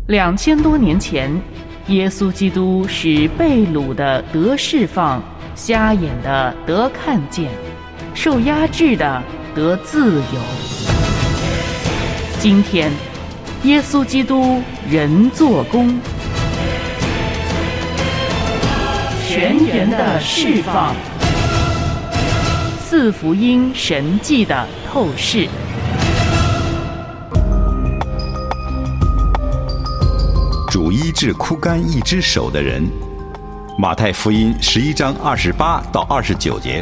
2000多年前，耶稣基督使被掳的得释放，瞎眼的得看见，受压制的得自由。今天，耶稣基督人做工，全员的释放，四福音神迹的透视。 主医治枯干一只手的人，马太福音11章28到29节。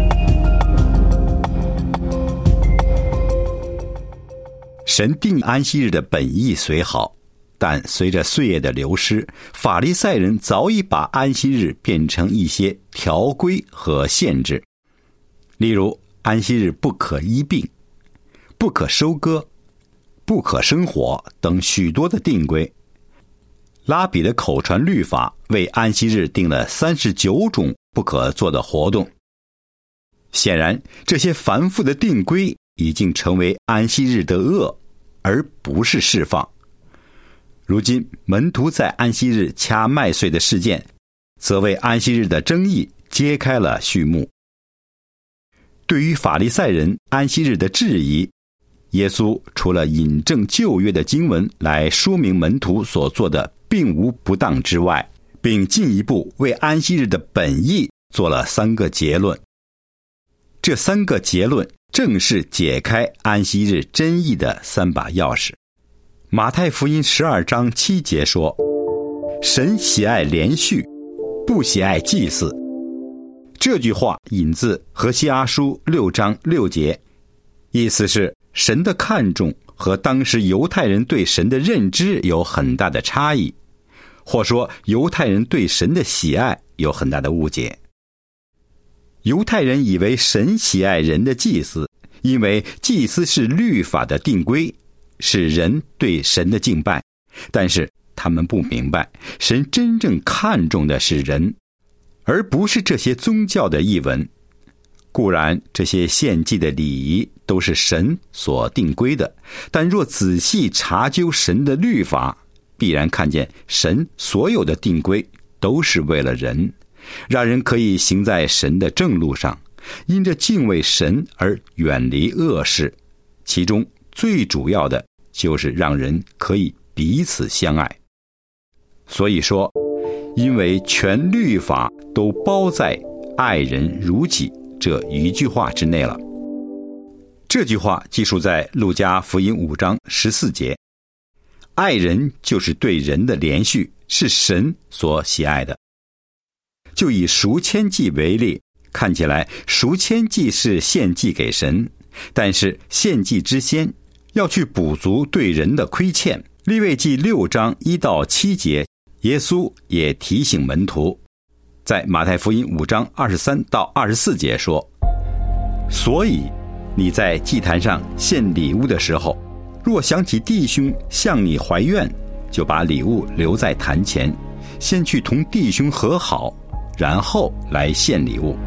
神定安息日的本意虽好，但随着岁月的流失，法利赛人早已把安息日变成一些条规和限制。例如，安息日不可医病、不可收割、不可生火等许多的定规。拉比的口传律法为安息日定了39种不可做的活动。显然，这些繁复的定规已经成为安息日的恶，而不是释放。如今，门徒在安息日掐麦穗的事件，则为安息日的争议揭开了序幕。对于法利赛人安息日的质疑，耶稣除了引证旧约的经文来说明门徒所做的并无不当之外，并进一步为安息日的本意做了3个结论。这3个结论正是解开安息日真意的3把钥匙。马太福音12章7节说，神喜爱连续，不喜爱祭祀。这句话引自何西阿书6章6节，意思是神的看重和当时犹太人对神的认知有很大的差异，或说犹太人对神的喜爱有很大的误解。犹太人以为神喜爱人的祭司，因为祭司是律法的定规，是人对神的敬拜，但是他们不明白，神真正看重的是人，而不是这些宗教的译文。固然这些献祭的礼仪都是神所定规的，但若仔细查究神的律法，必然看见神所有的定规都是为了人，让人可以行在神的正路上，因着敬畏神而远离恶事，其中最主要的就是让人可以彼此相爱。所以说，因为全律法都包在爱人如己这一句话之内了。这句话记述在路加福音5章14节，爱人就是对人的连续，是神所喜爱的。就以赎愆祭为例，看起来赎愆祭是献祭给神，但是献祭之先要去补足对人的亏欠。利未记6章1到7节，耶稣也提醒门徒，在马太福音5章23到24节说，所以你在祭坛上献礼物的时候，若想起弟兄向你怀怨，就把礼物留在坛前，先去同弟兄和好，然后来献礼物。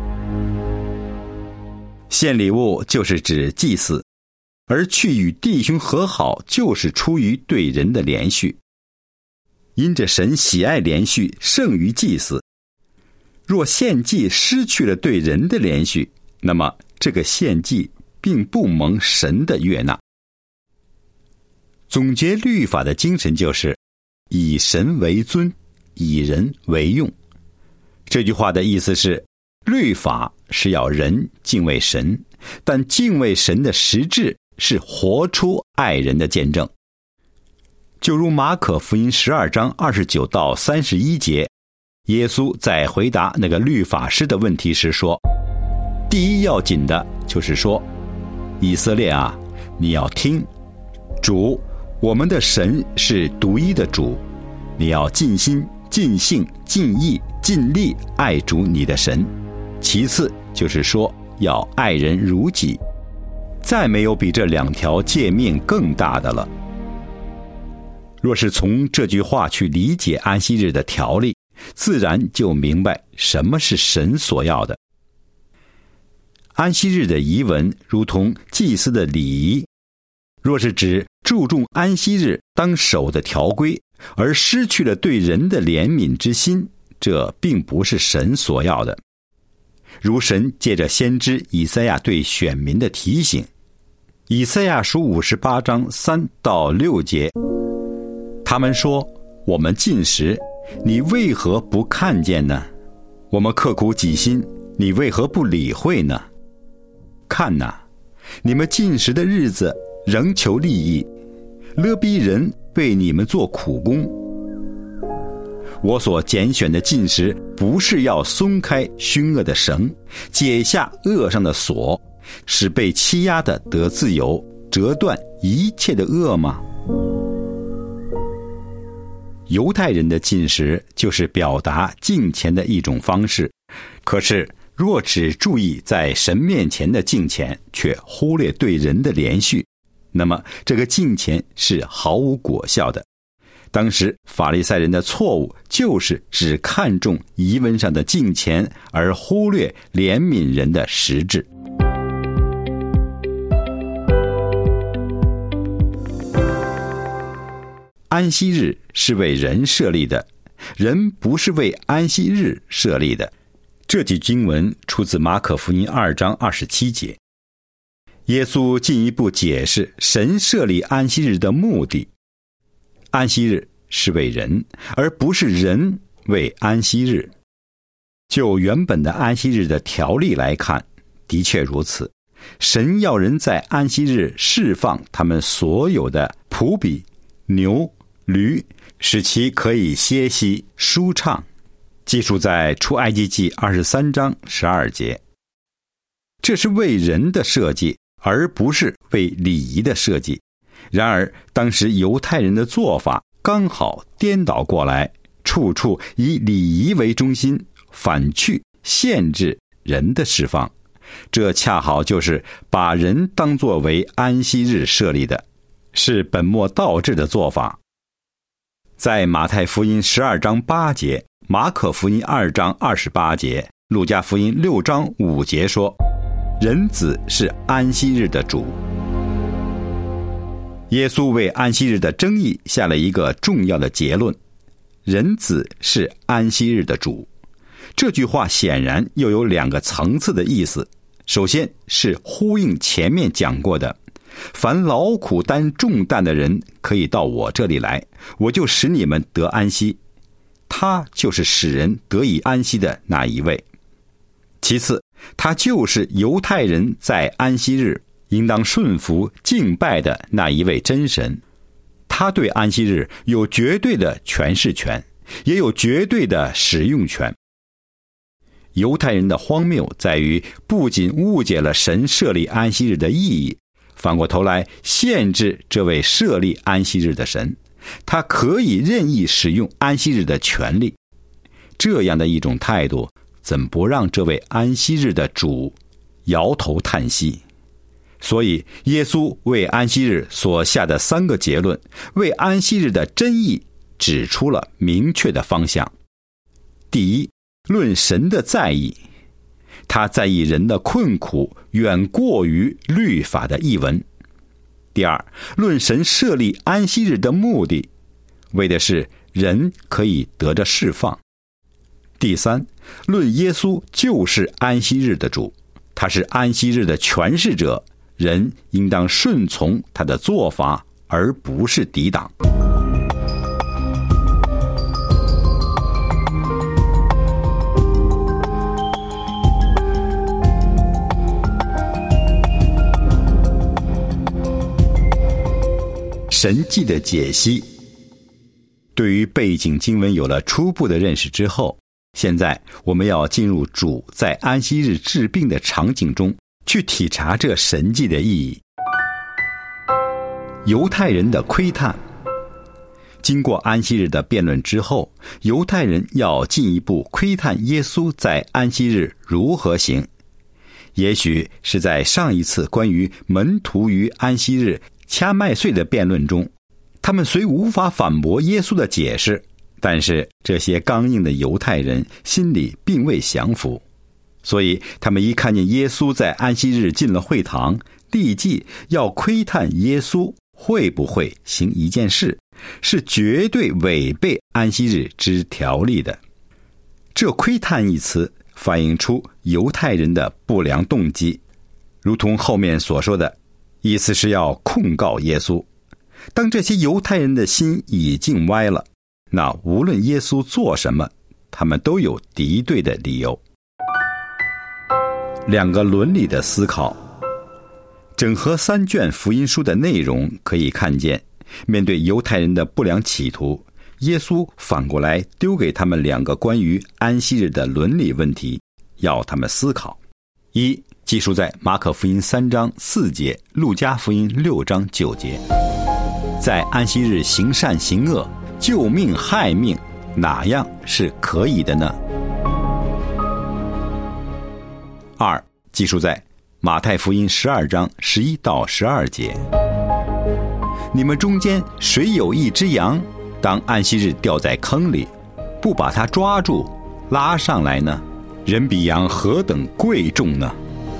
献礼物就是指祭祀，而去与弟兄和好就是出于对人的连续。因着神喜爱连续胜于祭祀，若献祭失去了对人的连续，那么这个献祭并不蒙神的悦纳。总结律法的精神就是以神为尊，以人为用。这句话的意思是，律法是要人敬畏神，但敬畏神的实质是活出爱人的见证。就如马可福音12章29到31节，耶稣在回答那个律法师的问题时说，第一要紧的就是说，以色列啊，你要听，主我们的神是独一的主，你要尽心尽性尽意尽力爱主你的神。其次就是说要爱人如己，再没有比这2条诫命更大的了。若是从这句话去理解安息日的条例，自然就明白什么是神所要的。安息日的仪文如同祭司的礼仪，若是指注重安息日当守的条规， 而失去了对人的怜悯之心，这并不是神所要的。如神借着先知以赛亚对选民的提醒，以赛亚书58章3到6节，他们说：我们禁食，你为何不看见呢？我们刻苦己心，你为何不理会呢？看哪，你们禁食的日子仍求利益，勒逼人为你们做苦工。我所拣选的禁食，不是要松开凶恶的绳，解下恶上的锁，使被欺压的得自由，折断一切的恶吗？犹太人的禁食就是表达敬虔的一种方式，可是若只注意在神面前的敬虔，却忽略对人的连续，那么这个敬虔是毫无果效的。当时法利赛人的错误就是只看重仪文上的敬虔，而忽略怜悯人的实质。安息日是为人设立的，人不是为安息日设立的。这句经文出自马可福音2章27节。耶稣进一步解释神设立安息日的目的。安息日是为人，而不是人为安息日。就原本的安息日的条例来看，的确如此。神要人在安息日释放他们所有的仆婢、牛、驴，使其可以歇息舒畅，记述在出埃及记23章12节。这是为人的设计，而不是为礼仪的设计。然而当时犹太人的做法刚好颠倒过来，处处以礼仪为中心，反去限制人的释放。这恰好就是把人当作为安息日设立的，是本末倒置的做法。在马太福音12章8节、马可福音2章28节、路加福音6章5节说，人子是安息日的主。耶稣为安息日的争议下了一个重要的结论：人子是安息日的主。这句话显然又有2个层次的意思。首先是呼应前面讲过的，凡劳苦担重担的人可以到我这里来，我就使你们得安息。他就是使人得以安息的那一位。其次，他就是犹太人在安息日应当顺服敬拜的那一位真神。他对安息日有绝对的诠释权，也有绝对的使用权。犹太人的荒谬在于，不仅误解了神设立安息日的意义，反过头来限制这位设立安息日的神，他可以任意使用安息日的权利。这样的一种态度，怎不让这位安息日的主摇头叹息？所以耶稣为安息日所下的3个结论，为安息日的真意指出了明确的方向。第一，论神的在意，他在意人的困苦远过于律法的译文。第二，论神设立安息日的目的，为的是人可以得着释放。第三，论耶稣就是安息日的主，他是安息日的诠释者，人应当顺从他的做法，而不是抵挡。神迹的解析。对于背景经文有了初步的认识之后，现在我们要进入主在安息日治病的场景中，去体察这神迹的意义。犹太人的窥探。经过安息日的辩论之后，犹太人要进一步窥探耶稣在安息日如何行。也许是在上一次关于门徒于安息日掐麦穗的辩论中，他们虽无法反驳耶稣的解释，但是这些刚硬的犹太人心里并未降服，所以他们一看见耶稣在安息日进了会堂，立即要窥探耶稣会不会行一件事，是绝对违背安息日之条例的。这窥探一词反映出犹太人的不良动机，如同后面所说的，意思是要控告耶稣。当这些犹太人的心已经歪了，那无论耶稣做什么，他们都有敌对的理由。两个伦理的思考。整合3卷福音书的内容可以看见，面对犹太人的不良企图，耶稣反过来丢给他们2个关于安息日的伦理问题，要他们思考。一，记述在马可福音3章4节，路加福音6章9节。在安息日行善行恶，救命害命，哪样是可以的呢？二，记述在马太福音12章11到12节。你们中间谁有一只羊，当安息日掉在坑里，不把它抓住拉上来呢？人比羊何等贵重呢？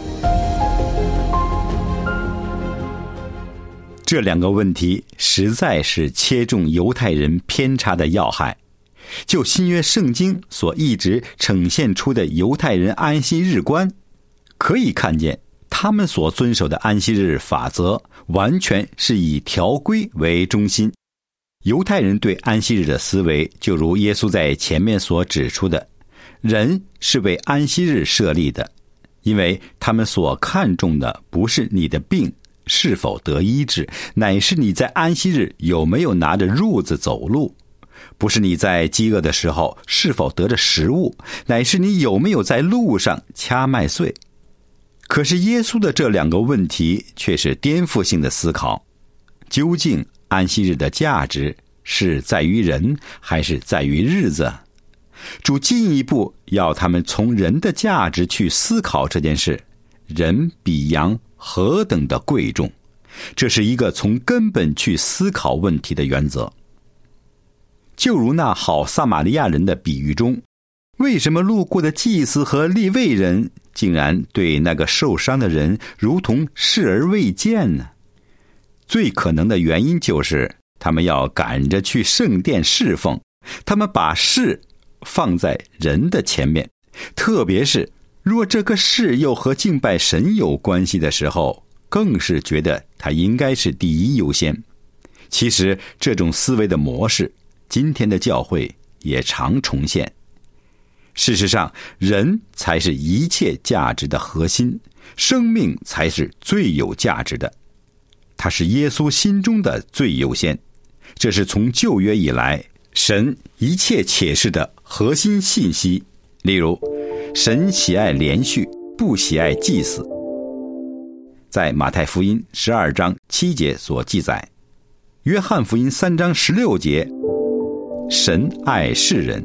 这2个问题实在是切中犹太人偏差的要害。就新约圣经所一直呈现出的犹太人安息日观，可以看见他们所遵守的安息日法则完全是以条规为中心。犹太人对安息日的思维，就如耶稣在前面所指出的，人是为安息日设立的，因为他们所看重的不是你的病是否得医治，乃是你在安息日有没有拿着褥子走路；不是你在饥饿的时候是否得着食物，乃是你有没有在路上掐麦穗。可是耶稣的这2个问题却是颠覆性的思考。究竟安息日的价值是在于人，还是在于日子？主进一步要他们从人的价值去思考这件事，人比羊何等的贵重，这是一个从根本去思考问题的原则。就如那好撒玛利亚人的比喻中，为什么路过的祭司和利未人竟然对那个受伤的人如同视而未见呢？最可能的原因就是他们要赶着去圣殿侍奉，他们把事放在人的前面，特别是若这个事又和敬拜神有关系的时候，更是觉得它应该是第一优先。其实这种思维的模式，今天的教会也常重现。事实上，人才是一切价值的核心，生命才是最有价值的，它是耶稣心中的最优先。这是从旧约以来神一切启示的核心信息。例如，神喜爱连续，不喜爱祭祀。在马太福音12章7节所记载，约翰福音3章16节，神爱世人。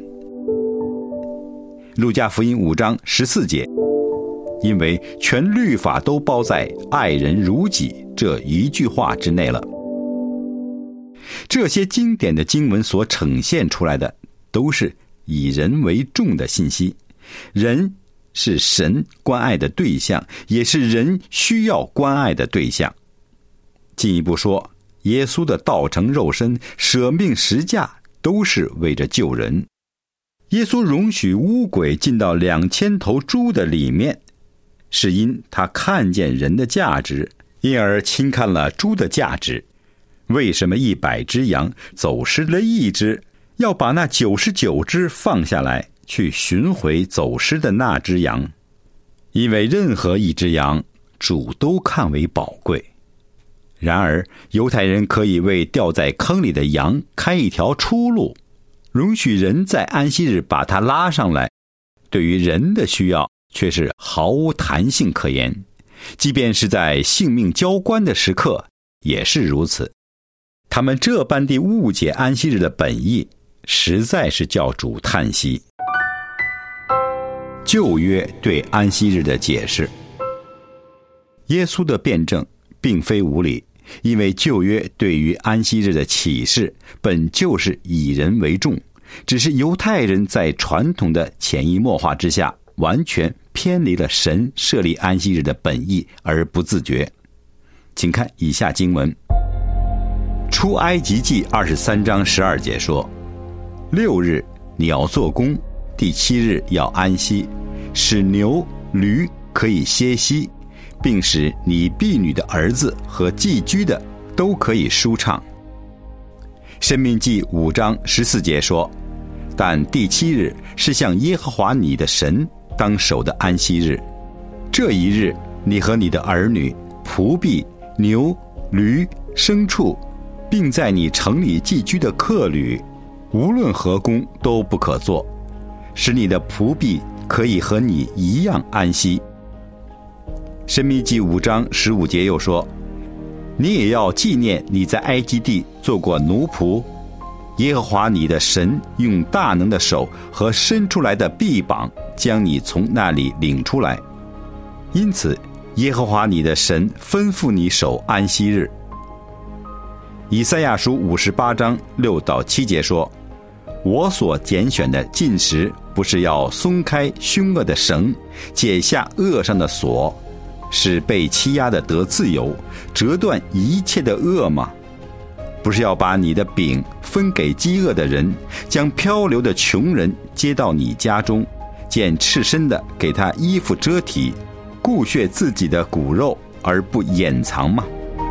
路加福音5章14节，因为全律法都包在爱人如己这一句话之内了。这些经典的经文所呈现出来的，都是以人为重的信息。人是神关爱的对象，也是人需要关爱的对象。进一步说，耶稣的道成肉身，舍命十架，都是为着救人。耶稣容许污鬼进到2000头猪的里面，是因他看见人的价值，因而轻看了猪的价值。为什么100只羊走失了1只，要把那99只放下来，去寻回走失的那只羊？因为任何一只羊，主都看为宝贵。然而，犹太人可以为掉在坑里的羊开一条出路，容许人在安息日把它拉上来，对于人的需要却是毫无弹性可言，即便是在性命交关的时刻也是如此。他们这般地误解安息日的本意，实在是叫主叹息。旧约对安息日的解释，耶稣的辩证并非无理，因为旧约对于安息日的启示本就是以人为重，只是犹太人在传统的潜移默化之下，完全偏离了神设立安息日的本意而不自觉。请看以下经文， 出埃及记23章12节说：6日你要做工，第7日要安息，使牛驴可以歇息，并使你婢女的儿子和寄居的都可以舒畅。申命记5章14节说：但第7日是向耶和华你的神当守的安息日，这一日你和你的儿女、仆婢、牛、驴、牲畜，并在你城里寄居的客旅，无论何工都不可做，使你的仆婢可以和你一样安息。申命记5章15节又说：你也要纪念你在埃及地做过奴仆，耶和华你的神用大能的手和伸出来的臂膀将你从那里领出来，因此耶和华你的神吩咐你守安息日。以赛亚书58章6到7节说：我所拣选的禁食，不是要松开凶恶的绳，解下恶上的锁，使被欺压的得自由，折断一切的恶吗？不是要把你的饼分给饥饿的人，将漂流的穷人接到你家中，见赤身的给他衣服遮体，顾恤自己的骨肉而不掩藏吗？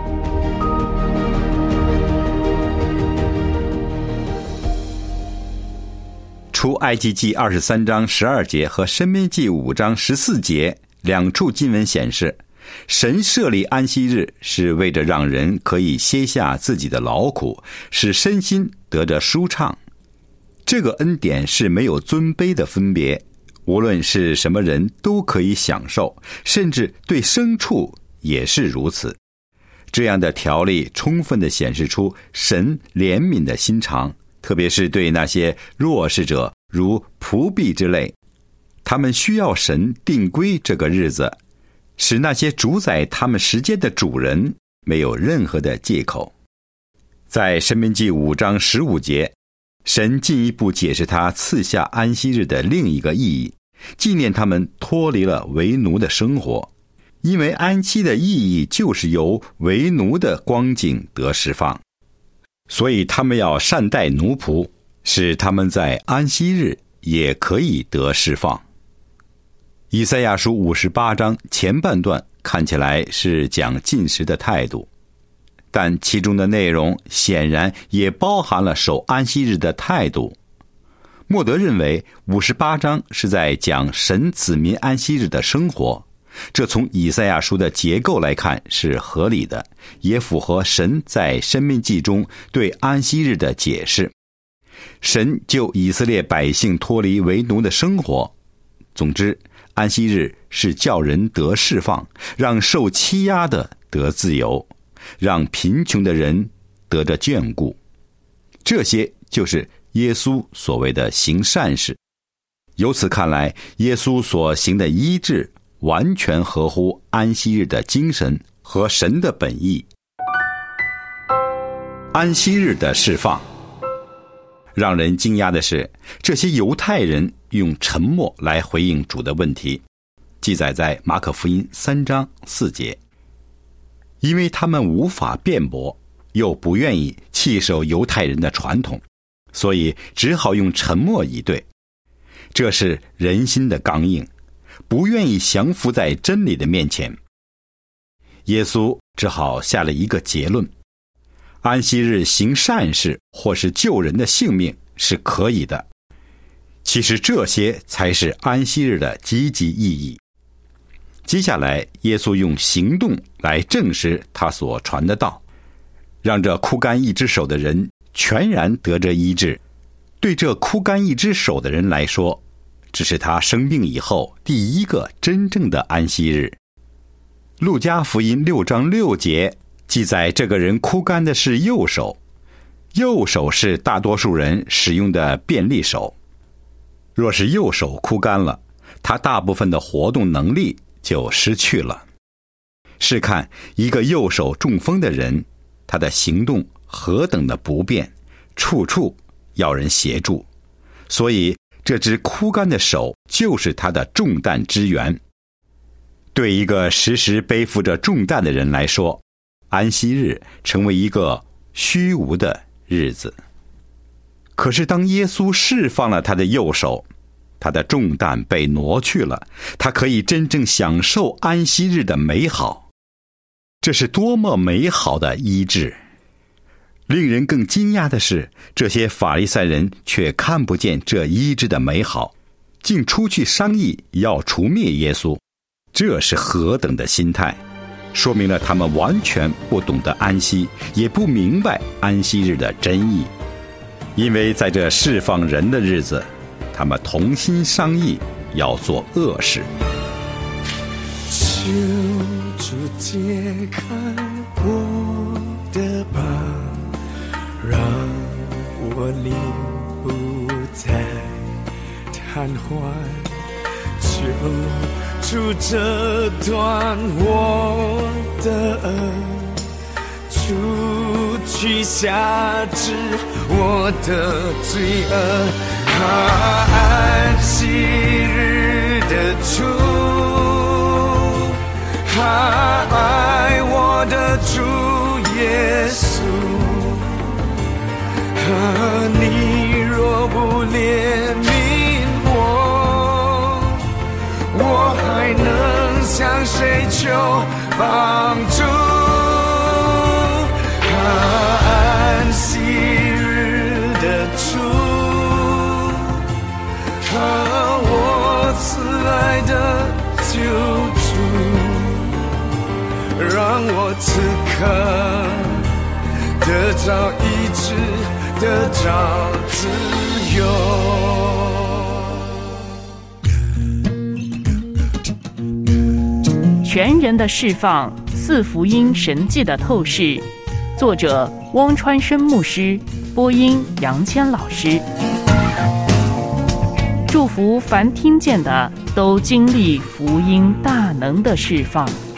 出埃及记23章12节和申命记5章14节两处经文显示，神设立安息日是为着让人可以歇下自己的劳苦，使身心得着舒畅。这个恩典是没有尊卑的分别，无论是什么人都可以享受，甚至对牲畜也是如此。这样的条例充分地显示出神怜悯的心肠，特别是对那些弱势者，如仆婢之类，他们需要神定规这个日子，使那些主宰他们时间的主人没有任何的借口。在申命记5章15节，神进一步解释他赐下安息日的另一个意义，纪念他们脱离了为奴的生活，因为安息的意义就是由为奴的光景得释放，所以他们要善待奴仆，使他们在安息日也可以得释放。以赛亚书58章前半段看起来是讲禁食的态度，但其中的内容显然也包含了守安息日的态度。默德认为58章是在讲神子民安息日的生活，这从以赛亚书的结构来看是合理的，也符合神在申命记中对安息日的解释。神救以色列百姓脱离为奴的生活。总之，安息日是叫人得释放，让受欺压的得自由，让贫穷的人得着眷顾。这些就是耶稣所谓的行善事。由此看来，耶稣所行的医治完全合乎安息日的精神和神的本意。安息日的释放，让人惊讶的是，这些犹太人用沉默来回应主的问题，记载在马可福音3章4节。因为他们无法辩驳，又不愿意弃守犹太人的传统，所以只好用沉默以对。这是人心的刚硬，不愿意降服在真理的面前。耶稣只好下了一个结论：安息日行善事或是救人的性命是可以的。其实这些才是安息日的积极意义。接下来，耶稣用行动来证实他所传的道，让这枯干一只手的人全然得着医治。对这枯干一只手的人来说，这是他生病以后第一个真正的安息日。路加福音6章6节记载，这个人枯干的是右手，右手是大多数人使用的便利手。若是右手枯干了，他大部分的活动能力就失去了。试看一个右手中风的人，他的行动何等的不便，处处要人协助，所以这只枯干的手就是他的重担之源。对一个时时背负着重担的人来说，安息日成为一个虚无的日子。可是当耶稣释放了他的右手，他的重担被挪去了，他可以真正享受安息日的美好。这是多么美好的医治！令人更惊讶的是，这些法利赛人却看不见这医治的美好，竟出去商议要除灭耶稣。这是何等的心态！说明了他们完全不懂得安息，也不明白安息日的真意。因为在这释放人的日子，他们同心商议要做恶事。 求主解开我的绑，让我灵不再瘫痪，求主折断我的恶，除去辖制我的罪恶，安息日的主，爱我的主耶稣，你若不怜悯我，我还能向谁求帮助？安息日的主，我慈爱的救主，让我此刻得着医治，得着自由。全人的释放，四福音神迹的透视。作者汪川生牧师，播音杨谦老师。祝福凡听见的都经历福音大能的释放。